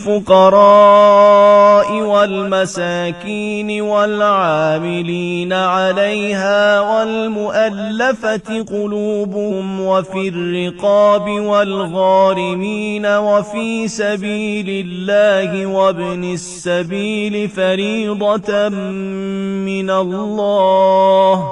للفقراء والمساكين والعاملين عليها والمؤلفة قلوبهم وفي الرقاب والغارمين وفي سبيل الله وابن السبيل فريضة من الله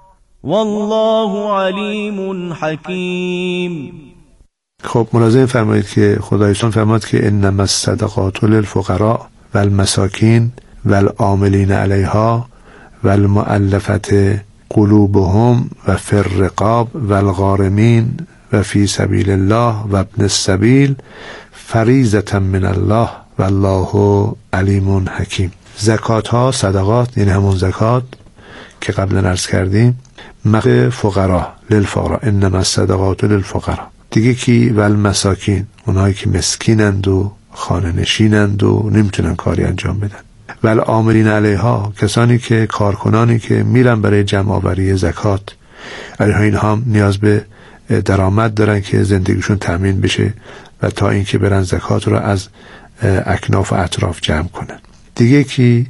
والله علیم حکیم. خب ملاحظه فرمایید که خدایشان فرماد که انما الصدقات للفقراء والمساکین والعاملین علیها والمؤلفة قلوبهم و فی الرقاب والغارمین و فی سبیل الله و ابن السبیل فریضة من الله والله علیم حکیم. زکات ها، صدقات، یعنی همون زکات که قبلا عرض کردیم، مقه فقرا للفقراء، انما الصدقات للفقراء. دیگه کی؟ والمساکین، اونهایی که مسکینند و خانه نشینند و نمیتونن کاری انجام بدن. والعاملین علیها، کسانی که کارکنانی که میرن برای جمع آوری زکات، علیها اینها هم نیاز به درآمد دارن که زندگیشون تامین بشه و تا اینکه برن زکات رو از اکناف و اطراف جمع کنن. دیگه کی؟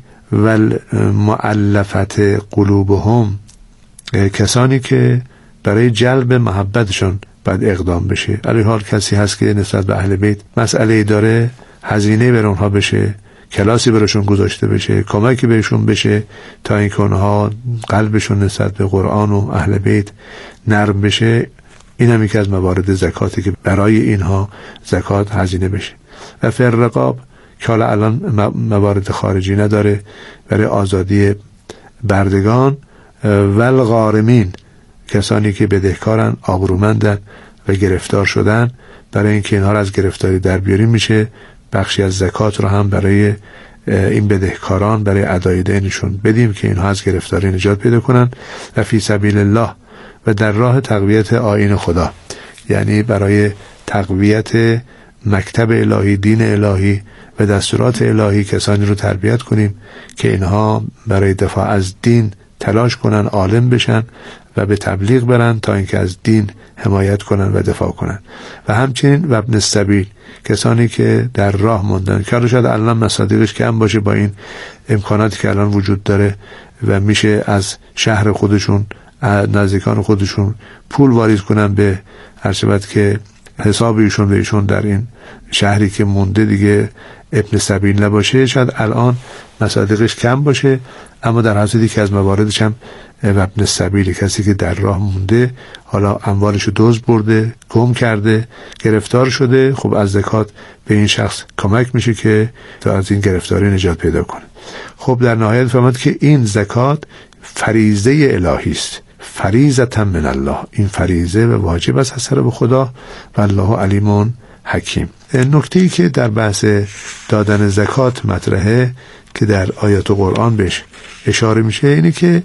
والمؤلفة قلوبهم، کسانی که برای جلب محبتشون باید اقدام بشه. علی حال کسی هست که نسبت به اهل بیت مسئله داره، هزینه بر اونها بشه، کلاسی براشون گذاشته بشه، کمکی بهشون بشه تا اینکه اونها قلبشون نسبت به قرآن و اهل بیت نرم بشه. این هم یکی از موارد زکاتی که برای اینها زکات هزینه بشه. و فی الرقاب که حالا الان موارد خارجی نداره، برای آزادی بردگان. و الغارمین، کسانی که بدهکارن، آبرومندن و گرفتار شدن، برای اینکه اینها را از گرفتاری در بیاریم میشه بخشی از زکات رو هم برای این بدهکاران برای ادای دینشون بدیم که اینها از گرفتاری نجات پیدا کنن. و فی سبیل الله، و در راه تقویت آیین خدا، یعنی برای تقویت مکتب الهی، دین الهی و دستورات الهی کسانی رو تربیت کنیم که اینها برای دفاع از دین تلاش کنن، عالم بشن و به تبلیغ برن تا اینکه از دین حمایت کنن و دفاع کنن. و همچنین و ابن السبیل، کسانی که در راه موندن، که شاید الان مصادیقش کم باشه با این امکاناتی که الان وجود داره و میشه از شهر خودشون، نزدیکان خودشون پول واریز کنن به هر شبت که حساب ایشون به ایشون در این شهری که مونده دیگه ابن سبیل نباشه. شاید الان مصادیقش کم باشه، اما در حضرتی که از مواردش هم ابن سبیل، کسی که در راه مونده، حالا اموالشو دزد برده، گم کرده، گرفتار شده، خب از زکات به این شخص کمک میشه که تا از این گرفتاری نجات پیدا کنه. خب در نهایت فهمید که این زکات فریضه الهی است، فریضة من الله، این فریضه و واجب است از طرف خدا و الله علیم حکیم. نکته‌ای که در بحث دادن زکات مطرحه که در آیات قرآن بهش اشاره میشه اینه که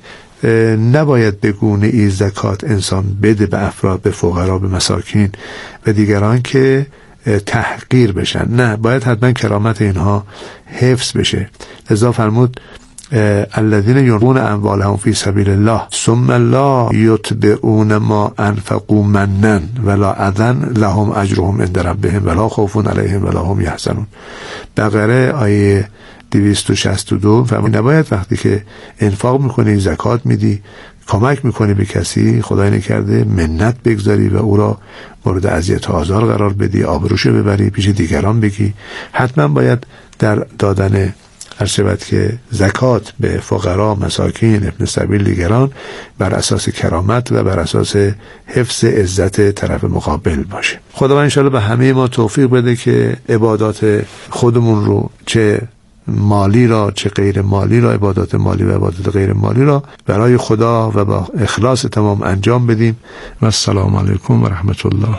نباید به گونه ای زکات انسان بده به افراد، به فقرا، به مساکین و دیگران که تحقیر بشن. نه، باید حتما کرامت اینها حفظ بشه. لذا فرمود الذين ينفقون اموالهم في سبيل الله ثم لا يتبعون ما انفقوا منا ولا اذى لهم اجرهم عند ربهم ولا خوف عليهم ولا هم يحزنون. بقره آیه 262 فرمود نباید وقتی که انفاق میکنی، زکات میدی، کمک میکنی به کسی، خدای نکرده منت بگذاری و او را مورد اذیت و آزار قرار بدی، آبروشو ببری، پیش دیگران بگی. حتما باید در دادن هر شبت که زکات به فقرا، مساکین، ابن سبیل، دیگران بر اساس کرامت و بر اساس حفظ عزت طرف مقابل باشه. خداوند انشاءالله به همه ما توفیق بده که عبادات خودمون رو، چه مالی را چه غیر مالی را، عبادات مالی و عبادات غیر مالی را برای خدا و با اخلاص تمام انجام بدیم. و السلام علیکم و رحمت الله.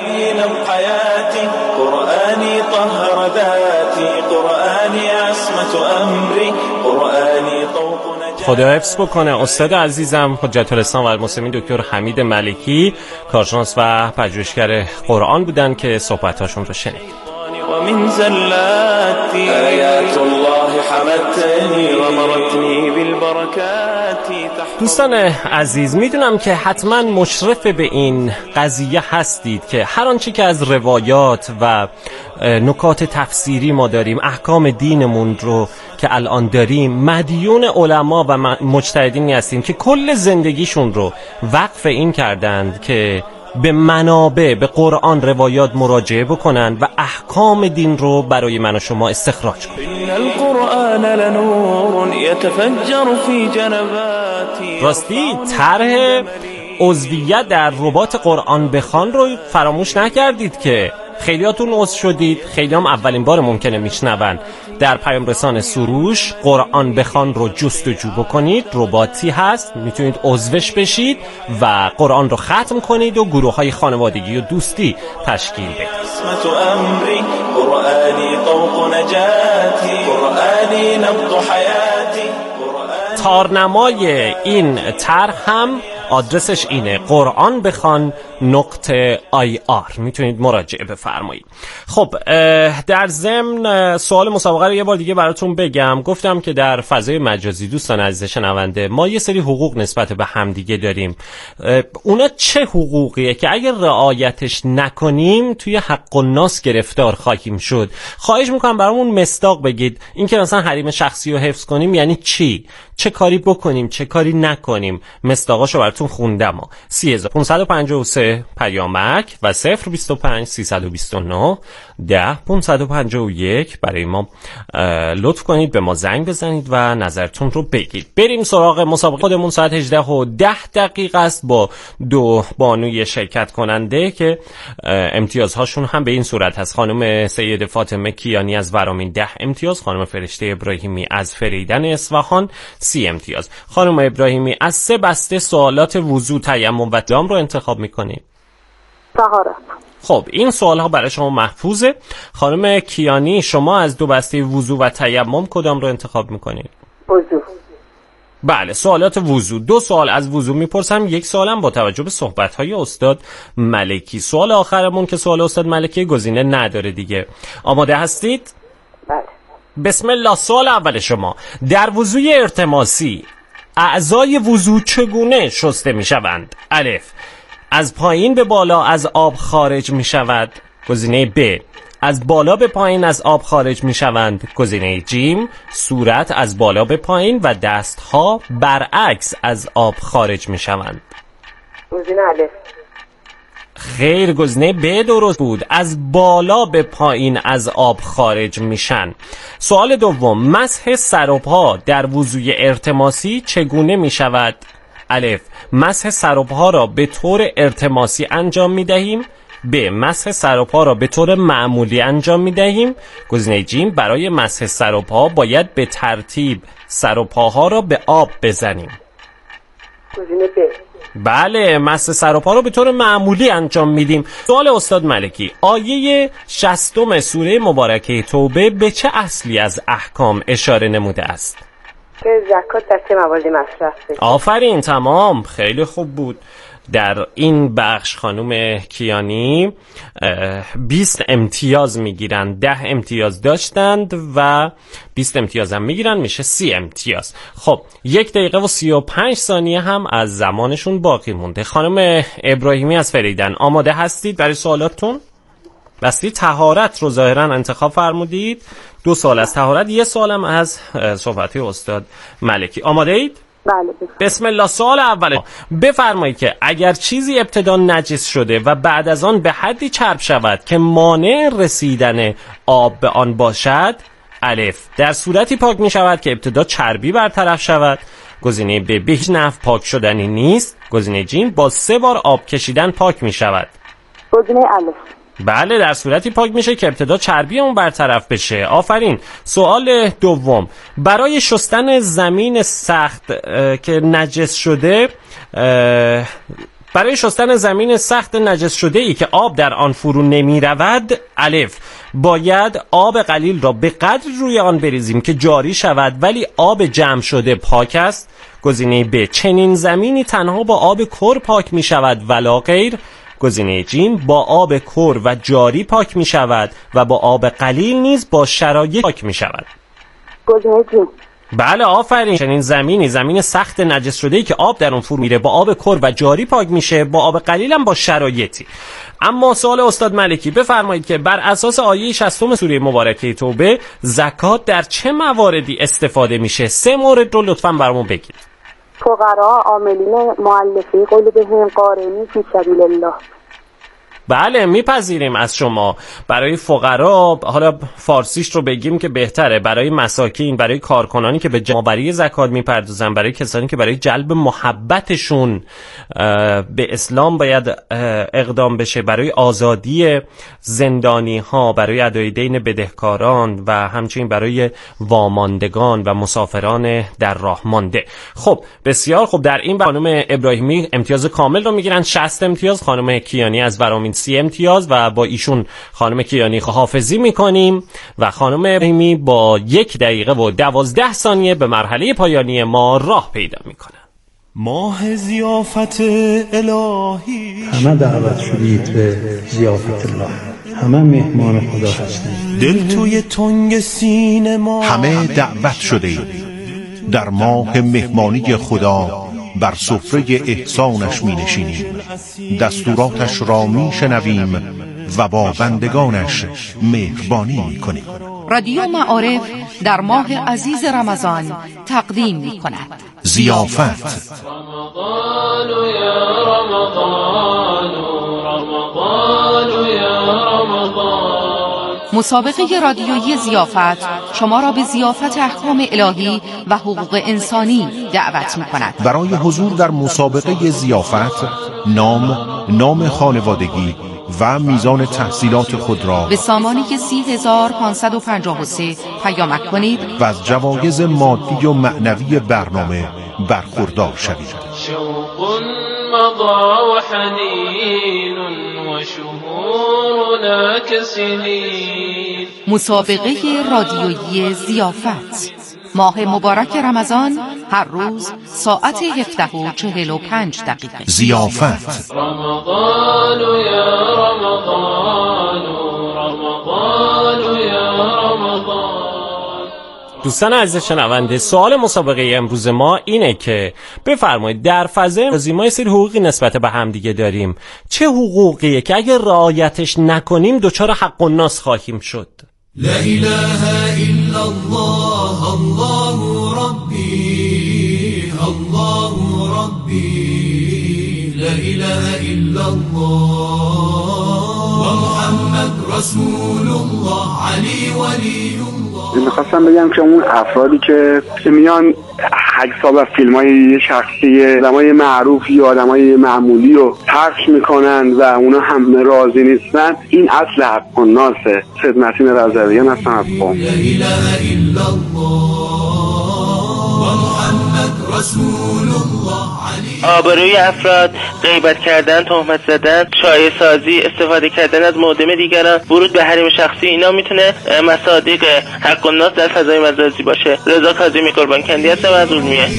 خدا حفظ بکنه. استاد عزیزم حجت الاسلام و المسلمین دکتر حمید ملکی، کارشناس و پژوهشگر قرآن بودن که صحبتاشون رو شنید. ومن زلات آیات الله وعدتني غمرتني بالبركات. دوستان عزیز، میدونم که حتما مشرف به این قضیه هستید که هر آنچه که از روایات و نکات تفسیری ما داریم، احکام دینمون رو که الان داریم، مدیون علما و مجتهدینی هستیم که کل زندگیشون رو وقف این کردند که به منابع، به قرآن، روایات مراجعه بکنن و احکام دین رو برای من و شما استخراج کنن. القرآن لنور يتفجر في جنباتي. راستی طرح عضویت در رباط قرآن بخوان رو فراموش نکردید که خیلیاتون عضو شدید، خیلی هم اولین بار ممکنه میشنون. در پیام رسان سروش قرآن بخوان رو جستجو بکنید، رباطی هست، میتونید عضوش بشید و قرآن رو ختم کنید و گروه‌های خانوادگی و دوستی تشکیل بدید. اسمت امری قرآنی طوق نجاتی، قرآنی نبض حیاتی. تارنمای این طرح هم آدرسش اینه: قرآن بخوان .ir. میتونید مراجعه بفرمایید. خب در ضمن سوال مسابقه رو یه بار دیگه براتون بگم. گفتم که در فضای مجازی دوستان عزیز شنونده ما یه سری حقوق نسبت به همدیگه داریم. اونا چه حقوقیه که اگر رعایتش نکنیم توی حق الناس گرفتار خواهیم شد؟ خواهش میکنم برامون مصداق بگید. این که مثلا حریم شخصی رو حفظ کنیم یعنی چی؟ چه کاری بکنیم، چه کاری نکنیم؟ مصداقاشو براتون خوندم. 3553 پیامک و 025 329 10 551 برای ما لطف کنید به ما زنگ بزنید و نظرتون رو بگید. بریم سراغ مسابقه خودمون. ساعت 18:10 است با 2 بانوی شرکت کننده که امتیازهاشون هم به این صورت هست: خانم سید فاطمه کیانی از ورامین 10 امتیاز، خانم فرشته ابراهیمی از فریدن اصفهان 30 امتیاز. خانم ابراهیمی از 3 بسته سوالات وضو، تیمم و دام رو انتخاب میکنید. طهارت. خب این سوال ها برای شما محفوظه. خانم کیانی شما از 2 بسته وضو و تیمم کدام رو انتخاب میکنید؟ وضو. بله، سوالات وضو. 2 سوال از وضو میپرسم، 1 سوالم با توجه به صحبت‌های استاد ملکی. سوال آخرمون که سوال استاد ملکی گزینه نداره دیگه. آماده هستید؟ بله. بسم الله. سوال اول شما: در وضوی ارتماسی اعضای وضو چگونه شسته میشوند؟ الف: از پایین به بالا از آب خارج می شود. گزینه ب: از بالا به پایین از آب خارج می شوند. گزینه جیم: صورت از بالا به پایین و دستها برعکس از آب خارج می شوند. گزینه الف. خیر، گزینه ب درست بود. از بالا به پایین از آب خارج میشن. سوال دوم: مسح سر و پا در وضوی ارتماسی چگونه می شود؟ الف: مسح سر و پا را به طور ارتماسی انجام می دهیم. ب: مسح سر و پا را به طور معمولی انجام می دهیم. گزینه جیم: برای مسح سر و پا باید به ترتیب سر و پاها را به آب بزنیم. گزینه ب. بله، مسح سر و پا رو به طور معمولی انجام میدیم. سوال استاد ملکی: آیه 60 سوره مبارکه توبه به چه اصلی از احکام اشاره نموده است؟ که زکات دسته مواد مصرف بشه. آفرین، تمام، خیلی خوب بود. در این بخش خانم کیانی 20 امتیاز میگیرن. 10 امتیاز داشتند و 20 امتیاز هم میگیرن، میشه 30 امتیاز. خب 1 دقیقه و 35 ثانیه هم از زمانشون باقی مونده. خانم ابراهیمی از فریدن آماده هستید برای سوالاتتون؟ بستی طهارت رو ظاهرا انتخاب فرمودید. 2 سوال از طهارت، 1 سوالم از صحبتی استاد ملکی. آماده اید؟ بله. بسم الله. سوال اول: بفرمایید که اگر چیزی ابتدا نجس شده و بعد از آن به حدی چرب شود که مانع رسیدن آب به آن باشد، الف: در صورتی پاک می شود که ابتدا چربی برطرف شود. گزینه ب: به هیچ نحو پاک شدنی نیست. گزینه جیم: با 3 بار آب کشیدن پاک می شود. گزینه الف. بله، در صورتی پاک میشه که ابتدا چربی اون برطرف بشه. آفرین. سوال دوم: برای شستن زمین سخت که نجس شده، برای شستن زمین سخت نجس شده ای که آب در آن فرو نمی رود، الف: باید آب قلیل را به قدر روی آن بریزیم که جاری شود ولی آب جمع شده پاک است. گزینه ب: چنین زمینی تنها با آب کر پاک می شود ولا غیر. گزینه جیم: با آب کر و جاری پاک می شود و با آب قلیل نیز با شرایط پاک می شود. گزینه جیم. بله آفرین. چنین زمین سخت نجس شده‌ای که آب در اون فرو میره با آب کر و جاری پاک میشه، با آب قلیل هم با شرایطی. اما سوال استاد ملکی، بفرمایید که بر اساس آیه 60 سوره مبارکه توبه زکات در چه مواردی استفاده میشه؟ 3 مورد رو لطفاً برامون بگید. فقرا، عاملین مؤلفه قلوبهم، قارنین فی سبیل الله. بله میپذیریم از شما. برای فقرا، حالا فارسیش رو بگیم که بهتره، برای مساکین، برای کارکنانی که به جمع‌آوری زکات میپردازن، برای کسانی که برای جلب محبتشون به اسلام باید اقدام بشه، برای آزادی زندانی ها، برای ادای دین بدهکاران و همچنین برای واماندگان و مسافران در راه مانده. خب بسیار خب. در این خانم ابراهیمی امتیاز کامل رو میگیرن، 60 امتیاز، خانم کیانی از برامین 30 امتیاز و با ایشون خانم کیانی حافظی میکنیم و خانم ابراهیمی با 1 دقیقه و 12 ثانیه به مرحله پایانی ما راه پیدا میکنن. ماه زیافت الهی، همه دعوت شدید به زیافت الله، همه مهمان خدا هستند. دل توی تنگ سینه ما، همه دعوت شده در ماه مهمانی خدا بر سفره احسانش می نشینیم، دستوراتش را می شنویم و با بندگانش مهربانی می کنیم. رادیو معارف در ماه عزیز رمضان تقدیم می کند ضیافت. رمضان یا رمضان، رمضان یا رمضان. مسابقه رادیویی ضیافت شما را به ضیافت احکام الهی و حقوق انسانی دعوت می کند. برای حضور در مسابقه ضیافت نام خانوادگی و میزان تحصیلات خود را به سامانی که 30553 پیامک کنید و از جوایز مادی و معنوی برنامه برخوردار شوید. شوق مضى وحنين وشهورنا كسنين. مسابقه رادیویی ضیافت ماه مبارک رمضان، هر روز ساعت 17:45. ضیافت. رمضان یا رمضان، رمضان یا رمضان. دوستان عزیز شنونده، سوال مسابقه امروز ما اینه که بفرمایید در فضای مجازی ما یه سری حقوقی نسبت به هم دیگه داریم. چه حقوقیه که اگه رعایتش نکنیم دچار حق الناس خواهیم شد؟ لا اله الا الله، الله ربی، الله ربی، لا اله الا الله و محمد رسول الله، علی ولی الله. میخواستم بگم که اون افرادی که میان عکس‌ها و فیلم‌های یه شخصی آدمای معروف یا آدمای معمولی رو پخش میکنن و اونا هم راضی نیستن، این اصل حق الناسه. خدمتین رضویان هستن از قم. لا اله الا الله و محمد رسول الله، علی. آبروی افراد، غیبت کردن، تهمت زدن، شایعه سازی، استفاده کردن از معدم دیگران، ورود به حریم شخصی، اینا میتونه مصادیق حق الناس در فضای مجازی باشه. رضا کاظمی قربانکندی هستم از ارومیه. الله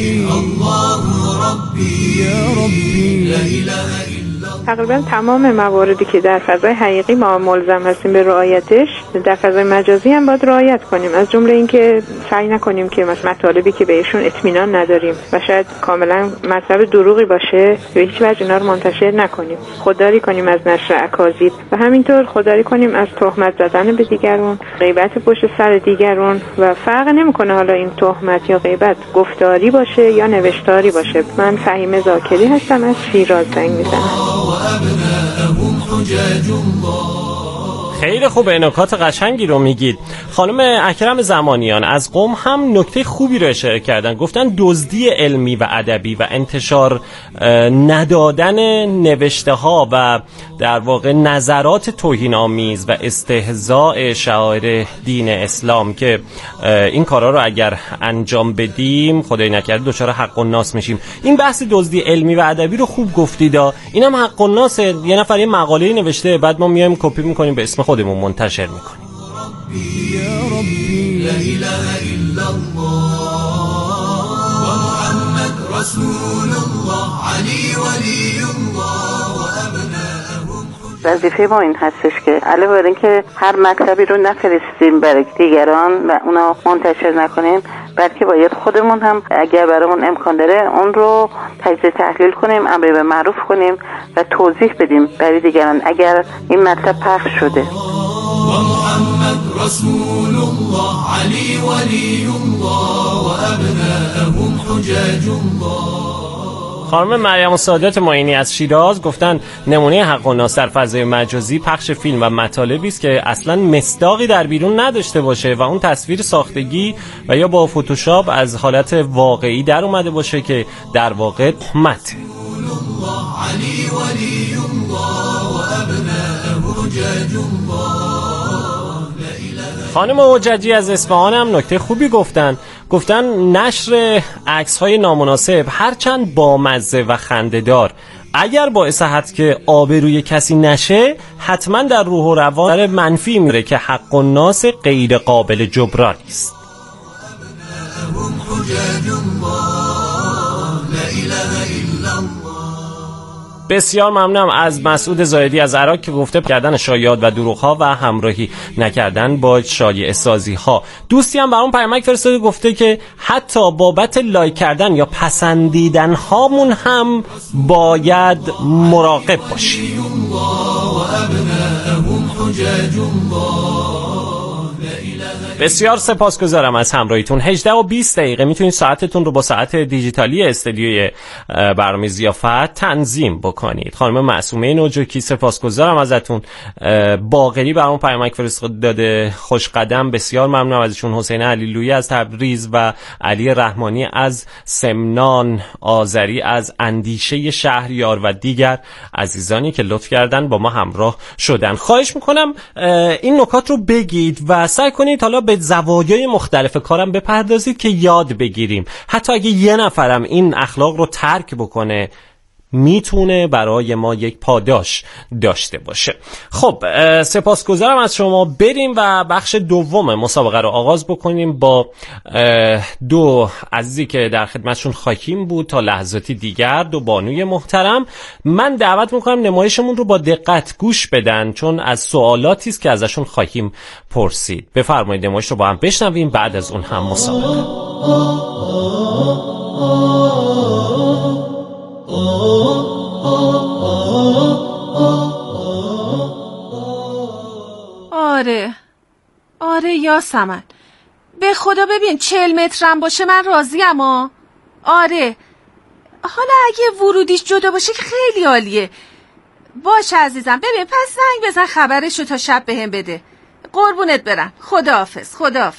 ربی یا ربی، لا اله الا. تقریبا تمام مواردی که در فضای حقیقی ما ملزم هستیم به رعایتش، در فضای مجازی هم باید رعایت کنیم. از جمله اینکه سعی نکنیم که مثلا مطالبی که بهشون اطمینان نداریم و شاید کاملا مطلب دروغی باشه به هیچ وجه اینا رو منتشر نکنیم. خودداری کنیم از نشر اکاذیب و همینطور خودداری کنیم از تهمت زدن به دیگران، غیبت پشت سر دیگران. و فرق نمیکنه حالا این تهمت یا غیبت گفتاری باشه یا نوشتاری باشه. من فهیمه زاکری هستم، از شیراز زنگ میزنم. خیلی خوبه، نکات قشنگی رو میگید. خانم اکرم زمانیان از قم هم نکته خوبی رو اشاره کردن، گفتن دزدی علمی و ادبی و انتشار ندادن نوشته ها و در واقع نظرات توهین‌آمیز و استهزاء شعائر دین اسلام که این کارا رو اگر انجام بدیم خدای نکرده دچار حق الناس میشیم. این بحث دزدی علمی و ادبی رو خوب گفتید. اینم حق الناس. یه نفر یه مقاله نوشته، بعد ما میایم کپی میکنیم به اسم خودمون منتشر میکنیم. یا ربی لا اله الا الله و محمد رسول الله، علی ولی الله و ابناءهم. وظیفه ما این هستش که علاوه بر اینکه هر مطلبی رو نفرستیم برای دیگران و اونا منتشر نکنیم، بلکه باید خودمون هم اگر برامون امکان داره اون رو تجزیه تحلیل کنیم، امر به معروف کنیم و توضیح بدیم برای دیگران اگر این مطلب پخش شده. محمد رسول الله علی ولی الله و ابناءهم حجاج الله. خانم مریم السادات معینی از شیراز گفتن نمونه حق و ناس در فضای مجازی پخش فیلم و مطالبی است که اصلا مصداقی در بیرون نداشته باشه و اون تصویر ساختگی و یا با فتوشاپ از حالت واقعی در اومده باشه که در واقع تهمت. علی ولی الله و ابناءه حجاج الله. خانم حججی از اصفهان هم نکته خوبی گفتن نشر عکس‌های نامناسب هرچند بامزه و خنده‌دار اگر باعث هست که آبروی کسی نشه، حتما در روح و روان منفی میره که حق الناس غیر قابل جبران است. بسیار ممنونم از مسعود زاهدی از عراق که گفته کردن شایعات و دروغ‌ها و همراهی نکردن با شایعه سازی‌ها. دوستی هم برام پیامک فرستاده گفته که حتی بابت لایک کردن یا پسندیدن هامون هم باید مراقب باشیم. بسیار سپاسگزارم از همراهیتون. 18:20 میتونید ساعتتون رو با ساعت دیجیتالی استودیوی برنامه ضیافت تنظیم بکنید. خانم معصومه نوجوکی سپاسگزارم ازتون. باقری برام پیامک فرستاده خوش قدم، بسیار ممنونم ازشون. حسین علیلویی از تبریز و علی رحمانی از سمنان، آذری از اندیشه شهریار و دیگر عزیزانی که لطف کردن با ما همراه شدن. خواهش میکنم این نکات رو بگید و سعی کنید حالا به زوایای مختلف کارم بپردازید که یاد بگیریم. حتی اگه یه نفرم این اخلاق رو ترک بکنه میتونه برای ما یک پاداش داشته باشه. خب سپاسگزارم از شما. بریم و بخش دوم مسابقه رو آغاز بکنیم با دو عزیزی که در خدمتشون خواهیم بود تا لحظاتی دیگر، دو بانوی محترم. من دعوت میکنم نمایشمون رو با دقت گوش بدن چون از سوالاتی است که ازشون خواهیم پرسید. بفرمایید نمایش رو با هم بشنویم، بعد از اون هم مسابقه. آره یاسمن، به خدا ببین 40 مترم باشه من راضیم. آره حالا اگه ورودیش جدا باشه که خیلی عالیه. باشه عزیزم، ببین پس زنگ بزن خبرشو تا شب بهم بده. قربونت برم. خداحافظ.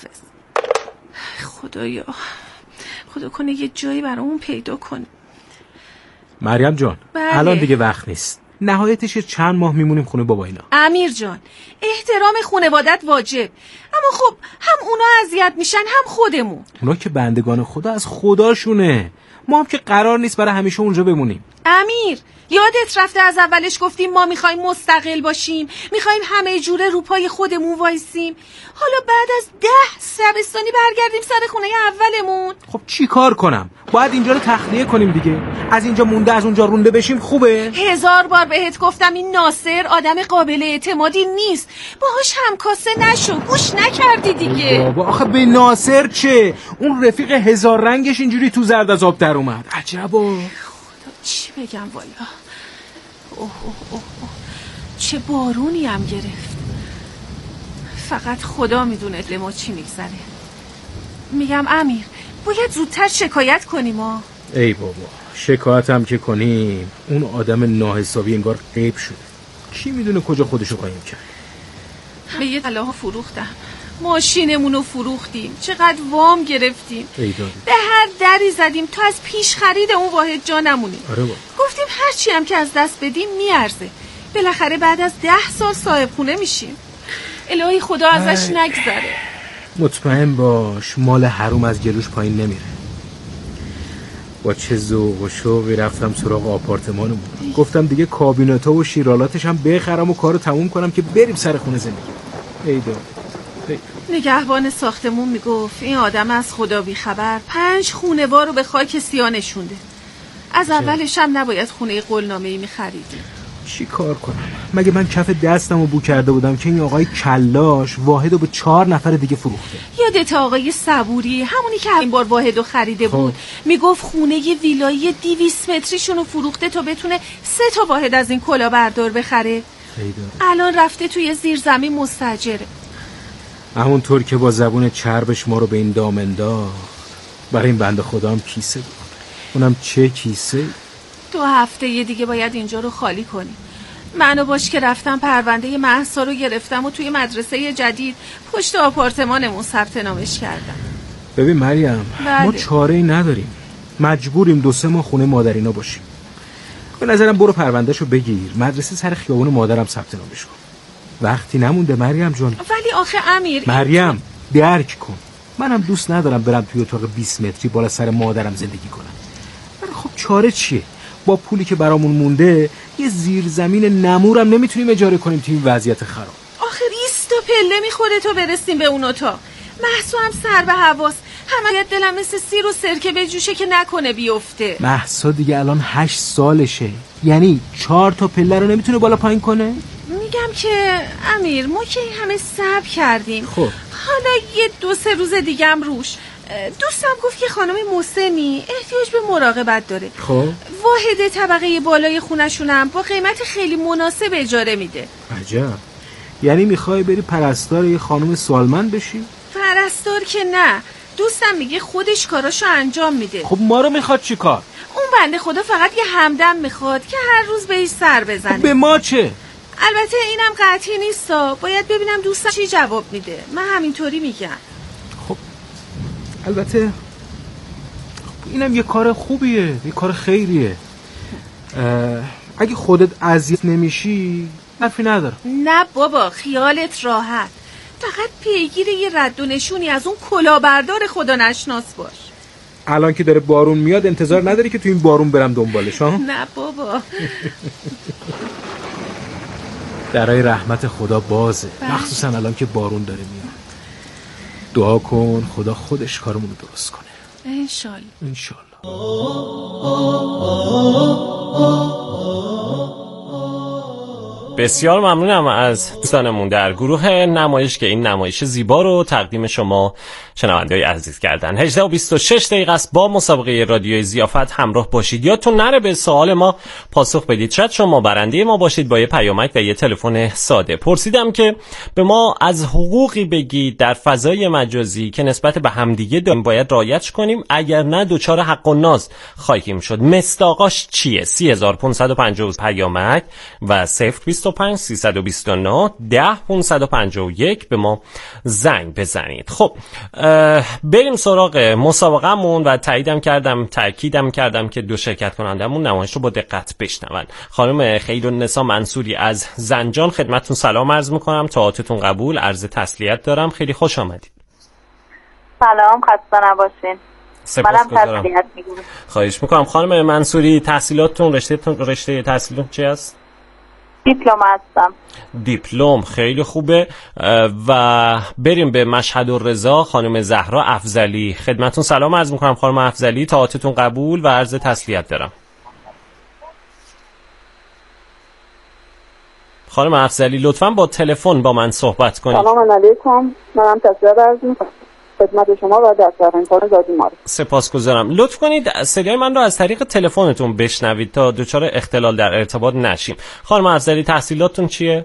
خدایا خدا کنه یه جایی برامون پیدا کن. مریم جان الان دیگه وقت نیست، نهایتش چند ماه میمونیم خونه بابا اینا. امیر جان احترام خانوادت واجب، اما خب هم اونا اذیت میشن هم خودمون. اونا که بندگان خدا از خداشونه، ما هم که قرار نیست برای همیشه اونجا بمونیم. امیر یادت رفته از اولش گفتیم ما میخوایم مستقل باشیم، میخوایم همه جوره رو پای خودمون وایسیم. حالا بعد از 10 شبستانی برگردیم سر خونه اولمون. خب چی کار کنم؟ باید اینجا رو تخلیه کنیم دیگه. از اینجا مونده از اونجا رونده بشیم خوبه؟ 1000 بار بهت گفتم این ناصر آدم قابل اعتمادی نیست، باهاش همکاسه نشو. گوش نکردی دیگه. بابا آخه به ناصر چه؟ اون رفیق 1000 رنگش اینجوری تو زرد از آب در اومد. عجبا. چی بگم والا. اوه. چه بارونی هم گرفت. فقط خدا میدونه دل ما چی میگذره. میگم امیر باید زودتر شکایت کنیم. ای بابا شکایت هم که کنیم اون آدم ناحسابی انگار غیب شده، کی میدونه کجا خودشو قایم کرد. به یه طلاها فروختم، ماشینمونو فروختیم، چقدر وام گرفتیم، به هر دری زدیم تا از پیش خرید اون واحد جا نمونیم. گفتیم هرچی هم که از دست بدیم میارزه، بالاخره بعد از 10 سال صاحب خونه میشیم. الهی خدا ازش نگذره. مطمئن باش مال حروم از گلوش پایین نمیره. با چه ذوق و شوقی رفتم سراغ آپارتمانمون، گفتم دیگه کابینتا و شیرالاتش هم بخرم و کارو تموم کنم که بریم سر خونه زندگی. ای داد. نگهبان ساختمون میگفت این آدم از خدا بی خبر 5 خونه‌وار رو به خاک سیاه نشونده. از اولش هم نباید خونه قولنامه‌ای می‌خریدیم. چی کار کنم؟ مگه من کف دستمو بو کرده بودم که این آقای کلاش واحدو به 4 نفر دیگه فروخته؟ یادت آقای صبوری، همونی که این بار واحدو خریده بود، میگفت خونه ی ویلایی 200 متریشونو فروخته تا بتونه 3 تا واحد از این کلاهبردار بخره. الان رفته توی زیرزمین مستاجره. همونطور که با زبون چربش ما رو به این دام انداخت، برای این بنده خدا هم کیسه بود. اونم چه کیسه؟ 2 هفته دیگه باید اینجا رو خالی کنیم. منو باش که رفتم پرونده مهسا رو گرفتم و توی مدرسه جدید پشت آپارتمانمون ثبت نامش کردم. ببین مریم، ما چاره‌ای نداریم، مجبوریم 2-3 ماه خونه مادرینا باشیم. به نظرم برو پروندهشو بگیر، مدرسه سر خیابون مادرم ثبت نامش کن. وقتی نمونده مریم جان. ولی آخه امیر، مریم درک کن، منم دوست ندارم برم توی اتاق 20 متری بالا سر مادرم زندگی کنم. ولی خب چاره چیه؟ با پولی که برامون مونده یه زیرزمین نمورم نمیتونیم اجاره کنیم توی این وضعیت خراب. آخه 20 تا پله میخوره تا برسیم به اون اتاق. مهسا هم سر به حواس، همه دلم مثل سیر و سرکه بجوشه که نکنه بیفته. مهسا دیگه الان 8 سالشه، یعنی 4 تا پله رو نمیتونه بالا پایین کنه؟ میگم که امیر، ما که همه صبر کردیم، خب حالا یه 2-3 روز دیگه هم روش. دوستم گفت که خانم محسنی احتیاج به مراقبت داره. خب واحد طبقه بالای خونشونم با قیمت خیلی مناسب اجاره میده. عجب، یعنی میخوای بری پرستار یه خانم سالمند بشی؟ پرستار که نه، دوستم میگه خودش کاراشو انجام میده. خب ما رو میخواد چی کار؟ اون بنده خدا فقط یه همدم میخواد که هر روز بهش سر بزنه. خب به ما چه؟ البته اینم قطعی نیستا، باید ببینم دوستم چی جواب میده. من همینطوری میگم. خب البته اینم یه کار خوبیه، یه کار خیریه. اگه خودت اذیت نمیشی حرفی نداره. نه بابا، خیالت راحت، فقط پیگیر یه رد و نشونی از اون کلاهبردار خدا نشناس باش. الان که داره بارون میاد انتظار نداری که تو این بارون برم دنبالش ها؟ نه بابا. درای رحمت خدا بازه، مخصوصا الان که بارون داره میاد. دعا کن خدا خودش کارمون رو درست کنه. انشالله. انشالله. بسیار ممنونم از دوستانمون در گروه نمایش که این نمایش زیبا رو تقدیم شما شنونده‌های عزیز کردن. 18:26 دقیقه است. با مسابقه رادیوی ضیافت همراه باشید. یادتون نره به سوال ما پاسخ بدید. شاید شما برنده ما باشید با یه پیامک و یه تلفن ساده. پرسیدم که به ما از حقوقی بگید در فضای مجازی که نسبت به همدیگه داریم باید رعایت کنیم، اگر نه دچار حق و ناز خواهیم شد. مصداقاش چیه؟ 3550 پیامک و 025 329 10551 به ما زنگ بزنید. خب بریم سراغ مسابقه‌مون و تأکیدم کردم که 2 شرکت کنندمون نمایش رو با دقت بشنون. خانم خیرالنسا منصوری از زنجان خدمتتون سلام عرض میکنم. تئاترتون قبول، عرض تسلیت دارم. خیلی خوش آمدید. سلام، خسته نباشین. سپاسگزارم. خواهش میکنم. خانم منصوری تحصیلاتتون رشته تحصیلتون چی است؟ دیپلم هستم. دیپلم، خیلی خوبه. و بریم به مشهد الرضا. خانم زهرا افضلی خدمتتون سلام عرض میکنم. خانم افضلی تئاترتون قبول و عرض تسلیت دارم. خانم افضلی لطفاً با تلفن با من صحبت کنید. سلام علیکم، منم تسلیت عرض میکنم خدمت شما و دفتر امکان زادی مارک. سپاسگزارم. لطف کنید صدای من رو از طریق تلفنتون بشنوید تا دچار اختلال در ارتباط نشیم. خانم افضلی تحصیلاتتون چیه؟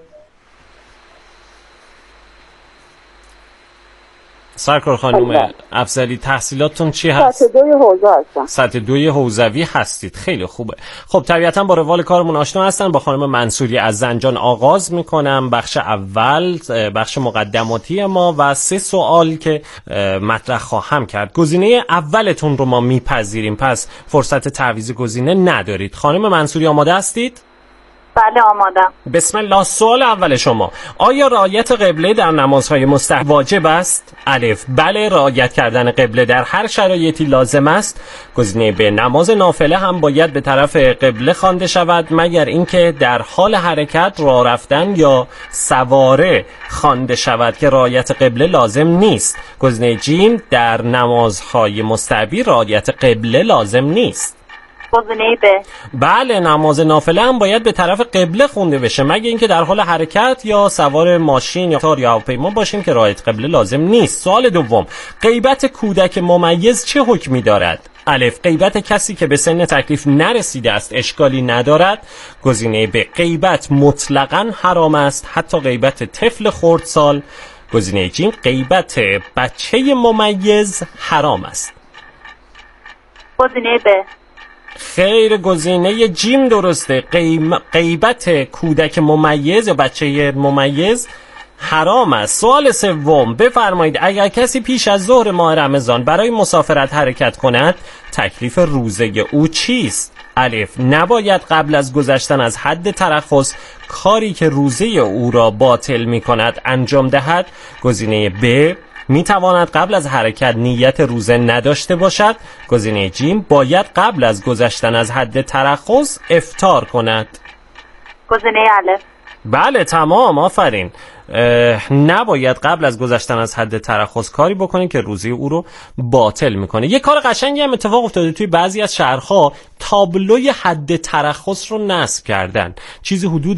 سرکار خانم افضلی تحصیلاتتون چی هست؟ سطح 2 حوزه هستم. سطح 2 حوزوی هستید، خیلی خوبه. خب طبیعتا با روال کارمون آشنا هستن. با خانم منصوری از زنجان آغاز میکنم. بخش اول بخش مقدماتی ما و 3 سوال که مطرح خواهم کرد. گزینه اولتون رو ما میپذیریم، پس فرصت تعویض گزینه ندارید. خانم منصوری آماده هستید؟ بله آمادم. بسم الله. سوال اول شما: آیا رعایت قبله در نمازهای مستحب واجب است؟ الف: بله، رعایت کردن قبله در هر شرایطی لازم است. گزینه ب: نماز نافله هم باید به طرف قبله خوانده شود مگر اینکه در حال حرکت، راه رفتن یا سواره خوانده شود که رعایت قبله لازم نیست. گزینه ج: در نمازهای مستحبی رعایت قبله لازم نیست. گزینه ب. بله، نماز نافله هم باید به طرف قبله خونده بشه، مگه اینکه در حال حرکت یا سوار ماشین یا هواپیما باشیم که رعایت قبله لازم نیست. سوال دوم، غیبت کودک ممیز چه حکمی دارد؟ الف، غیبت کسی که به سن تکلیف نرسیده است اشکالی ندارد. گزینه ب، غیبت مطلقاً حرام است، حتی غیبت طفل خردسال. گزینه ج، غیبت بچه ممیز حرام است. گزینه ب. خیر، گزینه جیم درسته. غیبت کودک ممیز یا بچه ممیز حرام است. سوال سوم، بفرمایید اگر کسی پیش از ظهر ماه رمضان برای مسافرت حرکت کند تکلیف روزه او چیست؟ الف، نباید قبل از گذشتن از حد ترخص کاری که روزه او را باطل می کند انجام دهد. گزینه ب، می تواند قبل از حرکت نیت روزه نداشته باشد. گزینه جیم، باید قبل از گذشتن از حد ترخص افطار کند. گزینه الف. بله تمام، آفرین. نباید قبل از گذشتن از حد ترخص کاری بکنه که روزه او رو باطل میکنه. یه کار قشنگی هم اتفاق افتاده توی بعضی از شهرها، تابلوی حد ترخص رو نصب کردن. چیزی حدود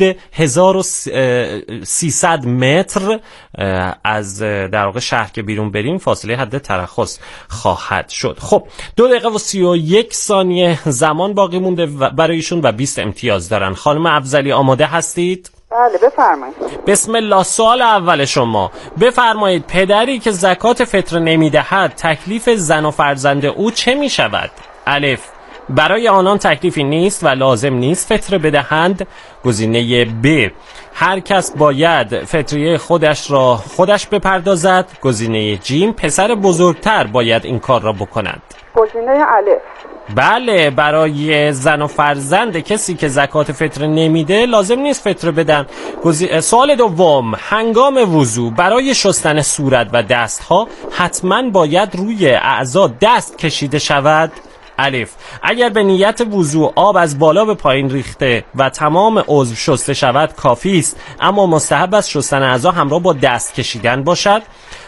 1300 متر از در واقع شهر که بیرون بریم فاصله حد ترخص خواهد شد. خب 2 دقیقه و 31 ثانیه زمان باقی مونده برایشون و 20 امتیاز دارن. خانم افضلی آماده هستید؟ بله بفرمایید. بسم الله. سوال اول شما، بفرمایید پدری که زکات فطر نمیدهد تکلیف زن و فرزند او چه می شود؟ الف، برای آنان تکلیفی نیست و لازم نیست فطر بدهند. گزینه ب، هر کس باید فطریه خودش را خودش بپردازد. گزینه جیم، پسر بزرگتر باید این کار را بکند. گزینه الف. بله، برای زن و فرزند کسی که زکات فطر نمیده لازم نیست فطر بدن. سوال دوم، هنگام وضو برای شستن صورت و دستها حتما باید روی اعضا دست کشیده شود. الف، اگر به نیت وضو آب از بالا به پایین ریخته و تمام عضو شسته شود کافی است، اما مستحب است شستن اعضا همراه با دست کشیدن باشد.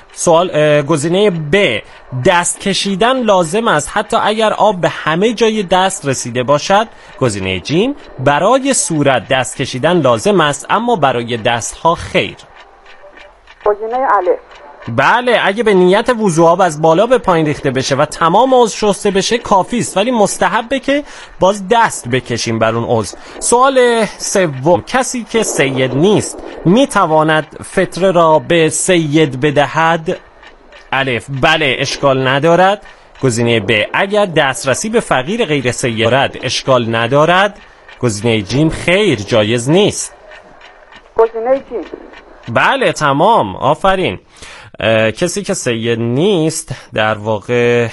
گزینه ب، دست کشیدن لازم است حتی اگر آب به همه جای دست رسیده باشد. گزینه جیم، برای صورت دست کشیدن لازم است اما برای دستها خیر. گزینه الف. بله، اگه به نیت وضو آب از بالا به پایین ریخته بشه و تمام عضو شسته بشه کافی است، ولی مستحبه که باز دست بکشیم بر اون عضو. سوال سوم، کسی که سید نیست میتواند فطره را به سید بدهد؟ الف، بله اشکال ندارد. گزینه ب، اگر دسترسی به فقیر غیر سید دارد اشکال ندارد. گزینه جیم، خیر جایز نیست. گزینه جیم. بله تمام، آفرین. کسی که سید نیست در واقع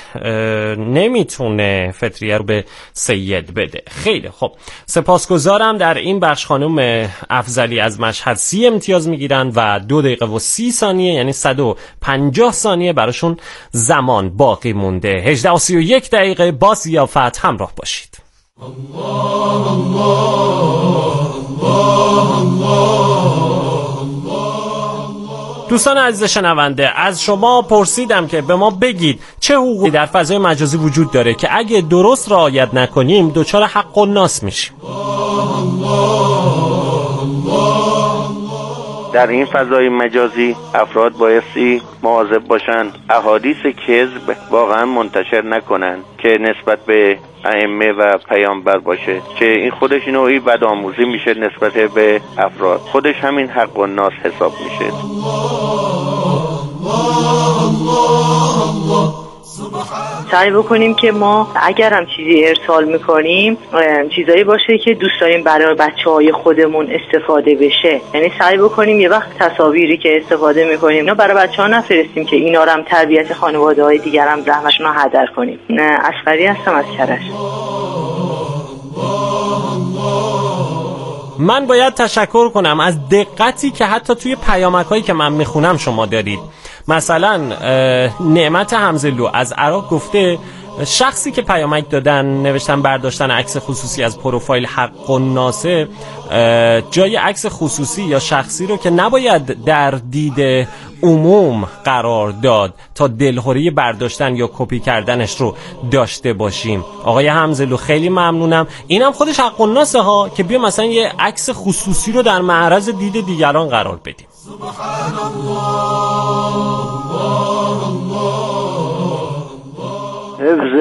نمیتونه فطریه رو به سید بده. خیلی خب، سپاسگزارم. در این بخش خانم افضلی از مشهد 30 امتیاز میگیرن و 2 دقیقه و 30 ثانیه یعنی 150 ثانیه براشون زمان باقی مونده. 18 و 31 دقیقه با ضیافت همراه باشید. الله الله الله الله. دوستان عزیز شنونده، از شما پرسیدم که به ما بگید چه حقوقی در فضای مجازی وجود داره که اگه درست رعایت نکنیم دچار حق الناس میشیم. در این فضای مجازی افراد بایستی مواظب باشند احادیث کذب واقعا منتشر نکنند که نسبت به ائمه و پیامبر باشه، که این خودش نوعی بدآموزی میشه نسبت به افراد، خودش همین حق الناس حساب میشه. سعی بکنیم که ما اگر هم چیزی ارسال میکنیم چیزایی باشه که دوست داریم برای بچه‌های خودمون استفاده بشه. یعنی سعی بکنیم یه وقت تصاویری که استفاده میکنیم اینا برای بچه‌ها نفرستیم که اینا رو هم تربیت خانواده‌های دیگر هم زحمتشون رو هدر کنیم. اصغری هستم از کرج. من باید تشکر کنم از دقتی که حتی توی پیامک‌هایی که من میخونم شما دارید. مثلا نعمت حمزلو از عراق گفته شخصی که پیامک دادن نوشتن برداشتن عکس خصوصی از پروفایل حق الناسه، جای عکس خصوصی یا شخصی رو که نباید در دید عموم قرار داد تا دلخوری برداشتن یا کپی کردنش رو داشته باشیم. آقای حمزلو خیلی ممنونم. اینم خودش حق الناسه ها که بیا مثلا یه عکس خصوصی رو در معرض دید دیگران قرار بدیم. سبحان الله.